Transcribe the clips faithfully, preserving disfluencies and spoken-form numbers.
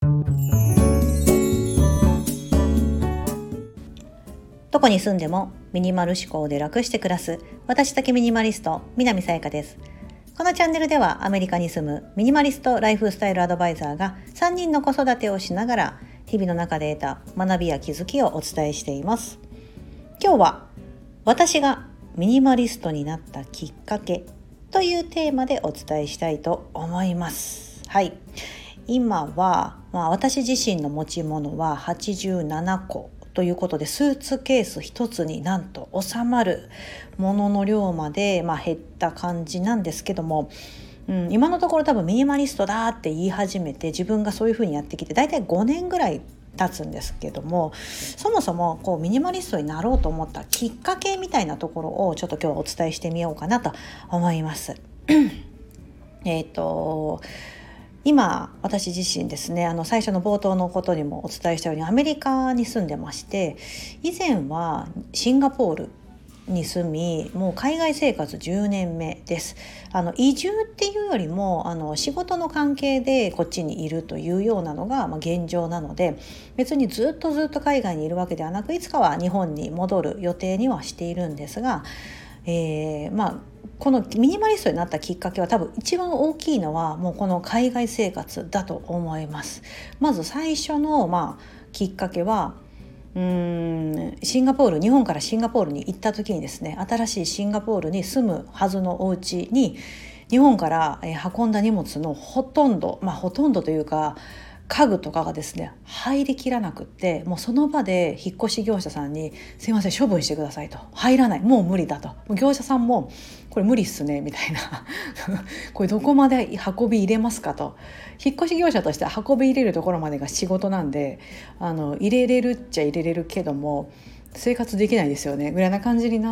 どこに住んでもミニマル思考で楽して暮らす私だけミニマリスト南さやかです。このチャンネルではアメリカに住むミニマリストライフスタイルアドバイザーがさんにんの子育てをしながら日々の中で得た学びや気づきをお伝えしています。今日は私がミニマリストになったきっかけというテーマでお伝えしたいと思います。はい、今は、まあ、私自身の持ち物ははちじゅうななこということで、スーツケース一つになんと収まるものの量まで、まあ、減った感じなんですけども、うん、今のところ多分ミニマリストだって言い始めて自分がそういう風にやってきてだいたいごねんぐらい経つんですけども、そもそもこうミニマリストになろうと思ったきっかけみたいなところをちょっと今日はお伝えしてみようかなと思いますえっと今私自身ですね、あの最初の冒頭のことにもお伝えしたようにアメリカに住んでまして、以前はシンガポールに住み、もう海外生活じゅうねんめです。あの移住っていうよりもあの仕事の関係でこっちにいるというようなのが、まあ、現状なので、別にずっとずっと海外にいるわけではなく、いつかは日本に戻る予定にはしているんですが、えー、まあこのミニマリストになったきっかけは多分一番大きいのはもうこの海外生活だと思います。まず最初の、まあ、きっかけはうーんシンガポール日本からシンガポールに行った時にですね、新しいシンガポールに住むはずのお家に日本から運んだ荷物のほとんど、まあほとんどというか家具とかがですね入りきらなくって、もうその場で引っ越し業者さんにすいません処分してくださいと、入らない、もう無理だと、業者さんもこれ無理っすねみたいなこれどこまで運び入れますかと、引っ越し業者として運び入れるところまでが仕事なんで、あの入れれるっちゃ入れれるけども生活できないですよねぐらいな感じになって、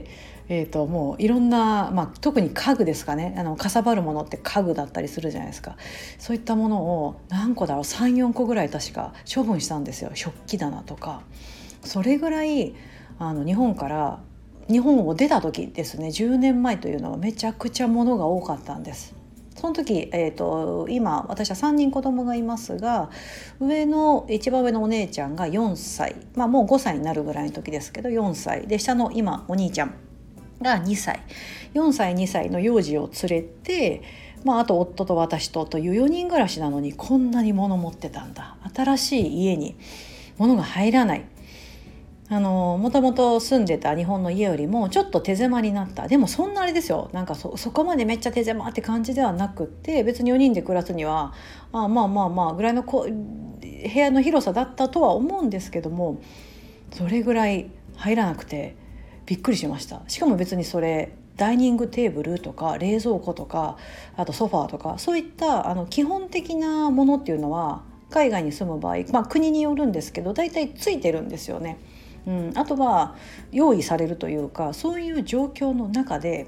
えー、ともういろんな、まあ、特に家具ですかね、あのかさばるものって家具だったりするじゃないですか。そういったものを何個だろう さん,よん 個ぐらい確か処分したんですよ。食器棚とか、それぐらいあの日本から日本を出た時ですね、じゅうねんまえというのはめちゃくちゃ物が多かったんです。その時、えーと、今私はさんにん子供がいますが、上の一番上のお姉ちゃんがよんさい、まあ、もうごさいになるぐらいの時ですけどよんさいで、下の今お兄ちゃんがにさい、よんさいにさいの幼児を連れて、まあ、あと夫と私とというよにん暮らしなのにこんなに物持ってたんだ、新しい家に物が入らない、あのもともと住んでた日本の家よりもちょっと手狭になった。でもそんなあれですよ、なんか そ, そこまでめっちゃ手狭って感じではなくって、別によにんで暮らすにはあまあまあまあぐらいのこ部屋の広さだったとは思うんですけども、それぐらい入らなくてびっくりしました。しかも別にそれダイニングテーブルとか冷蔵庫とかあとソファーとかそういったあの基本的なものっていうのは海外に住む場合、まあ、国によるんですけど大体ついてるんですよね。うん、あとは用意されるというか、そういう状況の中で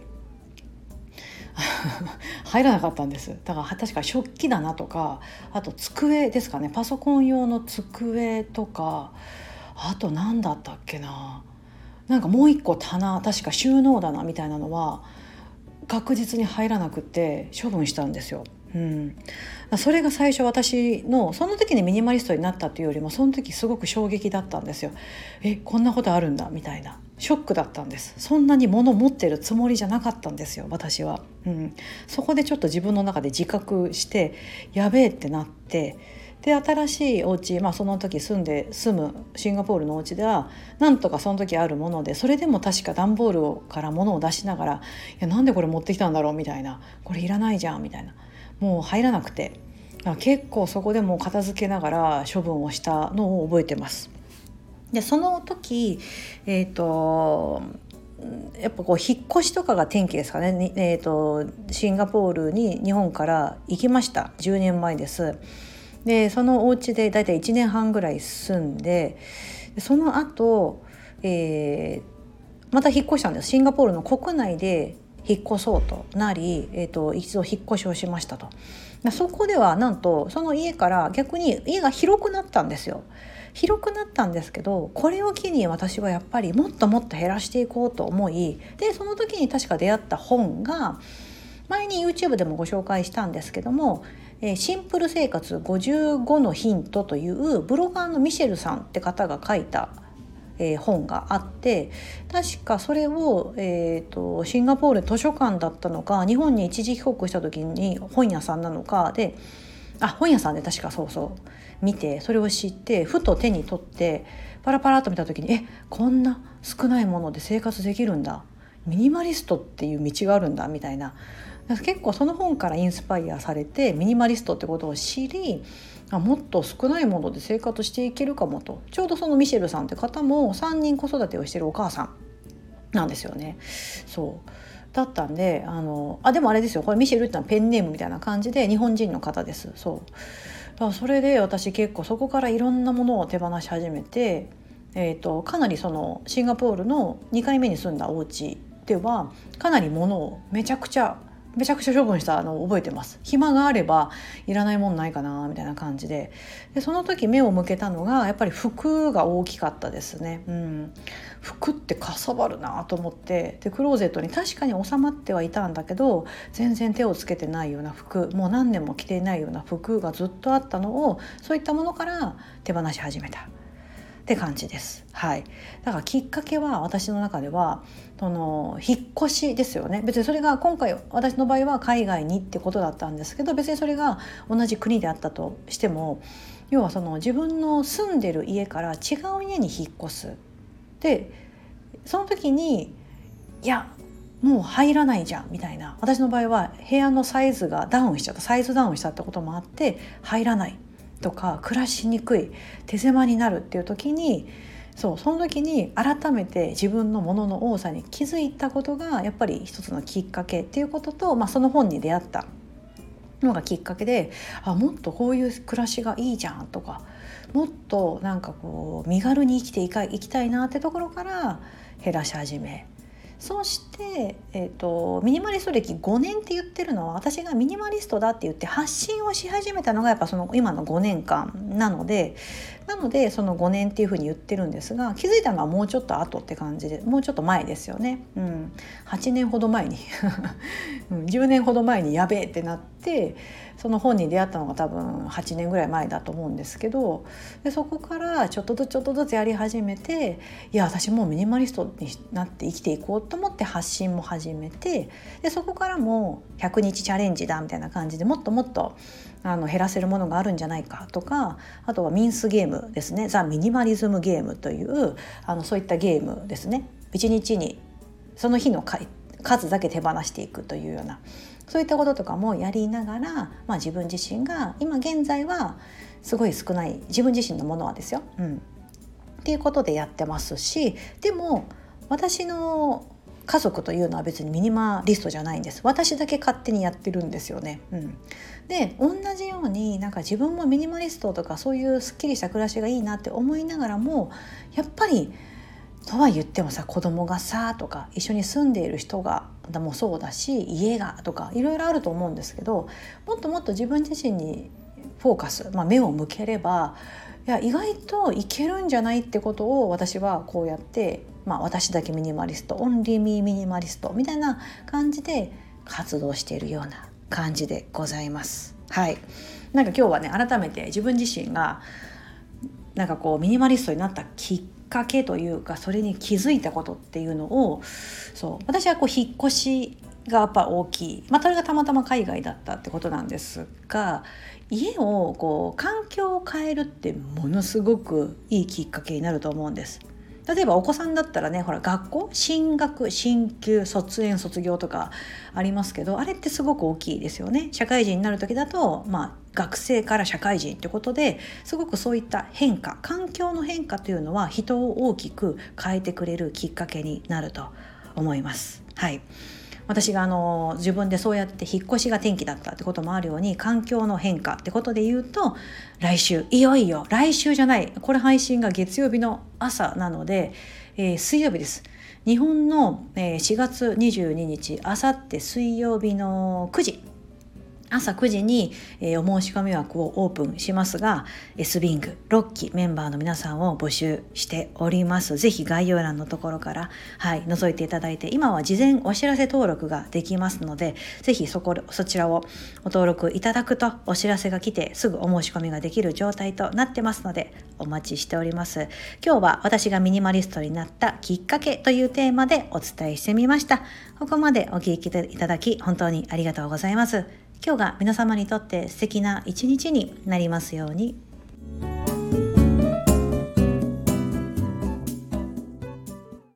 入らなかったんです。だから確か食器棚とか、あと机ですかね、パソコン用の机とか、あと何だったっけな、なんかもう一個棚、確か収納棚みたいなのは確実に入らなくて処分したんですよ。うん、それが最初私のその時にミニマリストになったというよりも、その時すごく衝撃だったんですよ。えこんなことあるんだみたいなショックだったんです。そんなに物持ってるつもりじゃなかったんですよ私は、うん、そこでちょっと自分の中で自覚してやべえってなって、で新しいお家、まあ、その時住んで住むシンガポールのお家ではなんとかその時あるもので、それでも確か段ボールから物を出しながら、いやなんでこれ持ってきたんだろうみたいな、これいらないじゃんみたいな、もう入らなくて、結構そこでもう片付けながら処分をしたのを覚えてます。でその時、えーとやっぱこう引っ越しとかが転機ですかね、えーとシンガポールに日本から行きました。じゅうねんまえです。でそのお家でだいたいいちねんはんぐらい住んで、その後、えー、また引っ越したんです。シンガポールの国内で引っ越そうとなり、えーと、一度引っ越しをしましたと。そこではなんとその家から逆に家が広くなったんですよ。広くなったんですけど、これを機に私はやっぱりもっともっと減らしていこうと思い、でその時に確か出会った本が前に YouTube でもご紹介したんですけども、 えー、シンプル生活ごじゅうごのヒントというブロガーのミシェルさんって方が書いた、えー、本があって、確かそれを、えーと、シンガポール図書館だったのか日本に一時帰国した時に本屋さんなのかで、あ本屋さんで確かそうそう見て、それを知ってふと手に取ってパラパラっと見た時に、えこんな少ないもので生活できるんだ、ミニマリストっていう道があるんだみたいな、結構その本からインスパイアされてミニマリストってことを知り、あもっと少ないもので生活していけるかもと。ちょうどそのミシェルさんって方もさんにん子育てをしてるお母さんなんですよね。そうだったんで、あのあでもあれですよ、これミシェルってのはペンネームみたいな感じで日本人の方です。そうだからそれで私結構そこからいろんなものを手放し始めて、えーと、かなりそのシンガポールのにかいめに住んだお家ではかなり物をめちゃくちゃめちゃくちゃ処分したのを覚えてます。暇があればいらないもんないかなみたいな感じ で, でその時目を向けたのがやっぱり服が大きかったですね、うん、服ってかさばるなと思って、でクローゼットに確かに収まってはいたんだけど全然手をつけてないような服、もう何年も着ていないような服がずっとあったのを、そういったものから手放し始めたって感じです。はい。だからきっかけは私の中ではその引っ越しですよね。別にそれが今回私の場合は海外にってことだったんですけど、別にそれが同じ国であったとしても、要はその自分の住んでる家から違う家に引っ越す。でその時にいやもう入らないじゃんみたいな、私の場合は部屋のサイズがダウンしちゃった、サイズダウンしたってこともあって入らないとか暮らしにくい、手狭になるっていう時に、そうその時に改めて自分のものの多さに気づいたことがやっぱり一つのきっかけっていうことと、まあ、その本に出会ったのがきっかけで、あもっとこういう暮らしがいいじゃんとか、もっとなんかこう身軽に生きていかいきたいなってところから減らし始め、そうして、えーと、ミニマリスト歴ごねんって言ってるのは、私がミニマリストだって言って発信をし始めたのがやっぱその今のごねんかんなのでなのでそのごねんっていうふうに言ってるんですが、気づいたのはもうちょっと後って感じで、もうちょっと前ですよね、うん、はちねんほど前にじゅうねんほど前にやべえってなって、その本に出会ったのが多分はちねんぐらい前だと思うんですけど、でそこからちょっとずつちょっとずつやり始めて、いや私もうミニマリストになって生きていこうと思って発信も始めて、でそこからもひゃくにちチャレンジだみたいな感じでもっともっとあの減らせるものがあるんじゃないかとか、あとはミンスゲームですね、ザ・ミニマリズムゲームというあのそういったゲームですね、いちにちにその日の数だけ手放していくというような、そういったこととかもやりながら、まあ、自分自身が今現在はすごい少ない、自分自身のものはですよ、うん、っていうことでやってますし、でも私の家族というのは別にミニマリストじゃないんです。私だけ勝手にやってるんですよね、うん、で同じようになんか自分もミニマリストとかそういうすっきりした暮らしがいいなって思いながらも、やっぱりとは言ってもさ、子供がさとか一緒に住んでいる人がもそうだし、家がとかいろいろあると思うんですけど、もっともっと自分自身にフォーカス、まあ、目を向ければ、いや意外といけるんじゃないってことを私はこうやって、まあ、私だけミニマリスト、オンリーミーミニマリストみたいな感じで活動しているような感じでございます。はい、なんか今日はね改めて自分自身がなんかこうミニマリストになったきっかけというか、それに気づいたことっていうのを、そう私はこう引っ越しがやっぱ大きい、まあ、それがたまたま海外だったってことなんですが、家をこう環境を変えるってものすごくいいきっかけになると思うんです。例えばお子さんだったらね、ほら学校進学進級卒園卒業とかありますけど、あれってすごく大きいですよね。社会人になる時だと、まあ、学生から社会人ってことですごくそういった変化、環境の変化というのは人を大きく変えてくれるきっかけになると思います。はい、私があの自分でそうやって引っ越しが転機だったってこともあるように、環境の変化ってことで言うと、来週いよいよ来週じゃない、これ配信が月曜日の朝なので、えー、水曜日です。日本のしがつにじゅうににち、あさって水曜日のくじ、 朝くじに、えー、お申し込み枠をオープンしますが、 S ビングろっきメンバーの皆さんを募集しております。ぜひ概要欄のところから、はい、覗いていただいて、今は事前お知らせ登録ができますので、ぜひそこそちらをご登録いただくとお知らせが来てすぐお申し込みができる状態となってますので、お待ちしております。今日は私がミニマリストになったきっかけというテーマでお伝えしてみました。ここまでお聞きいただき本当にありがとうございます。今日が皆様にとって素敵な一日になりますように。